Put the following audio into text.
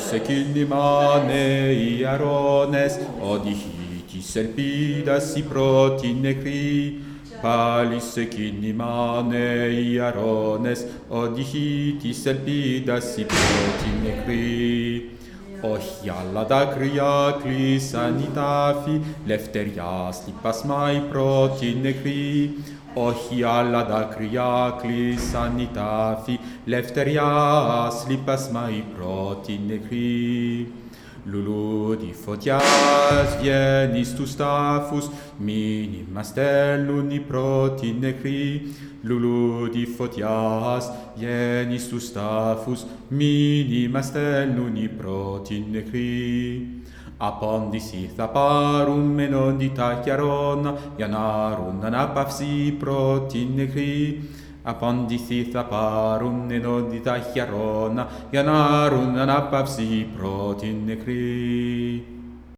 ξεκινημάνε οι αρώνες, οδηγεί της ελπίδας οι πρώτοι νεκροί. Πάλι ξεκινημάνε οι αρώνες, οδηγεί της ελπίδας οι πρώτοι νεκροί. Όχι άλλα δάκρυα κλείσαν οι τάφοι, λευτεριάς λιπάσμα οι πρώτοι νεκροί. Όχι άλλα δάκρυα κλείσαν οι τάφοι, λευτεριάς λιπάσμα οι πρώτοι νεκροί. Λουλούδι φωτιάς βγαίνει στους τάφους, μήνυμα στέλνουν οι πρώτοι νεκροί. Λουλούδι φωτιάς βγαίνει στους τάφους, μήνυμα στέλνουν οι πρώτοι νεκροί. Απάντηση θα πάρουν μένοντι τα χιαρώνα, για να ρουν ανάπαυση οι πρώτοι νεκροί. Απάντηση θα πάρουν μένοντι τα χιαρώνα, για να ρουν ανάπαυση οι πρώτοι νεκροί.